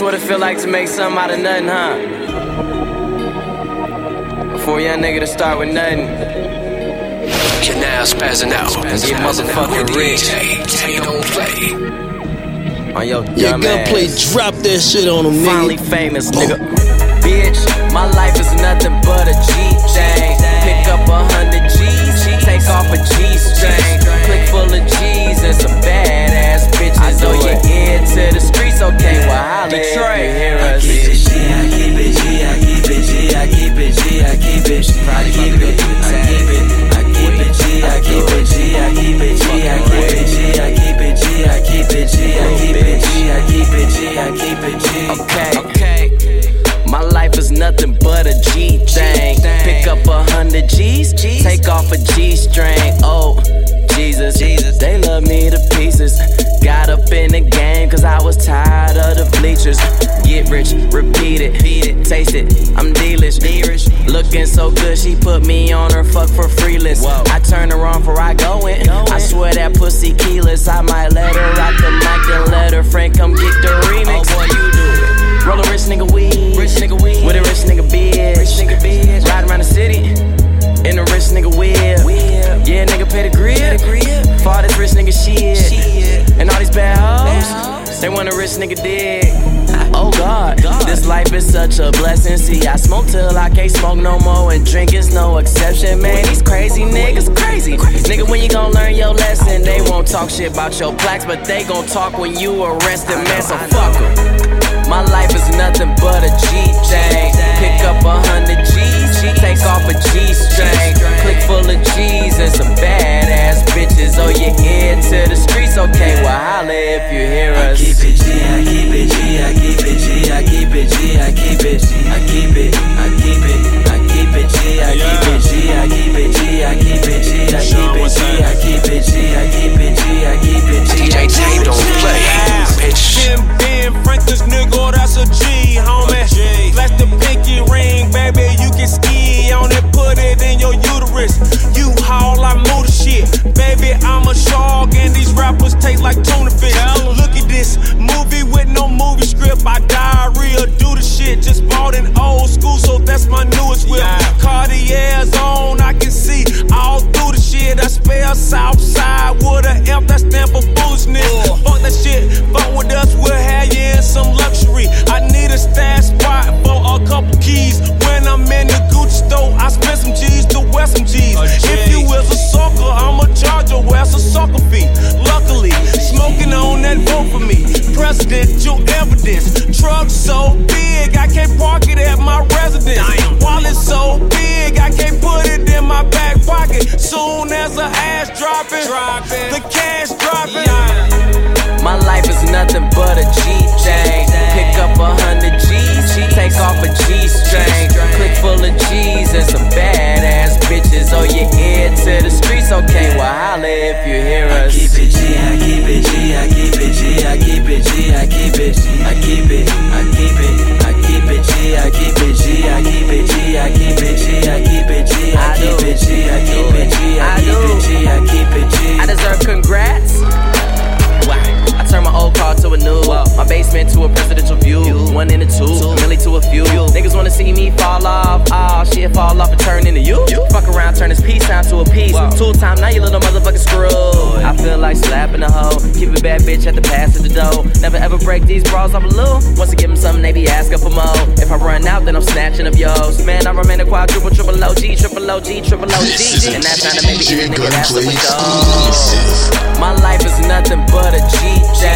what it feel like to make something out of nothing, huh? For a young nigga to start with nothing. Canal spazzing out and get motherfucking rich. Don't play. On your yeah, dumb gunplay, ass. drop that shit on him, nigga. Finally famous, nigga. Bitch, my life is nothing but a G-thing. Pick up 100 G's, take off a G-string. Click full of G's and some badass bitches. I know you're into the streets, okay, well, holla if you hear us. I keep it G, I keep it G, I keep it G, I keep it G, I keep it, I keep it, I keep it G, I keep it G, I keep it G, I keep it G, I keep it G, I keep it G, I keep it G, I keep it G, I keep it G. Okay. My life is nothing but a G thing. Pick up 100 G's, take off a G string. Oh, Jesus, they love me to pieces. Got up in the game cause I was tired of the bleachers. Get rich, repeat it, taste it, I'm delish. Looking so good, she put me on her fuck for free list. I turn her on before I go in. I swear that pussy keyless. I might let her rock the mic and let her friend come get the remix. Oh boy, you do it. Roll a rich nigga weed, with a rich nigga bitch. Ride around the city in a rich nigga whip. Yeah, nigga pay the grip for all this rich nigga shit. And all these bad hoes, they want a rich nigga dick. Oh God, this life is such a blessing. See, I smoke till I can't smoke no more, and drink is no exception. Man, these crazy niggas crazy. Nigga, when you gon' learn your lesson? They won't talk shit about your plaques, but they gon' talk when you arrested, man, so fuck 'em. My life is nothing but a G-thing. Pick up 100 G's, take off a G-string. Click full of G's and some badass bitches. Oh, you're into the streets, okay, well, holla if you hear us. I keep it G, I keep it G, I keep it G, I keep it G, I keep it, I keep it, I keep it, I keep it G, I keep it G, I keep it G, I keep it G, I keep it G, I keep it G, I keep it G, I keep it G. DJ Tay don't play, bitch. Ben Franklin's nigga, that's a G, homie. Flash the pinky ring, baby, you can ski on it, put it in your uterus. You haul, I move the shit. Baby, I'm a shark and these rappers taste like tuna fish. Look at this movie with no movie script. I diarrhea, do the shit. Just bought an old school, so that's my newest whip. Cartier's on, I can see all through the shit. I spell Southside with a F, that stand for foolishness. Fuck that shit, fuck with us, we'll have you in some luxury. I need a stash spot for a couple keys. When I'm in the Gucci store, I spend some G's to wear some G's. If you is a sucker, I'ma charge your ass a sucker fee. Luckily, smoking on that vote for me. Presidential evidence. Truck so big, I can't park it at my residence. Wallet so big, I can't put it in my back pocket. Soon as the ass dropping, the cash dropping. My life is nothing but a G-thing. Pick up 100 G's, take off a G-string. Click full of G's and some badass bitches. Oh, you're into the streets, okay, well, holla if you hear us. I keep it G, I keep it G, I keep it G, I keep it G, I keep it, I keep it, I keep it, I keep it G, I keep it G, I keep it G, I keep it G, I keep it G, I keep it G, I keep it G, I keep it G, I keep it G. I deserve congrats. I turn my old car to a new. My basement to a presidential view. 1 and a 2, really to a few. Niggas wanna see me fall off. Oh shit, fall off and turn into you. Fuck around, turn this peace sound to a piece. Tool time, now you little motherfucking screw. I feel like slapping a hoe. Keep a bad bitch at the pass of the dough. Never ever break these bras off a little. Once I give them something, they be asking for more. If I run out, then I'm snatching up yours. Man, I remain a quadruple, triple OG, triple OG, triple OG. And that's trying to make me get a nigga that's a show. My life is nothing but a G-thing.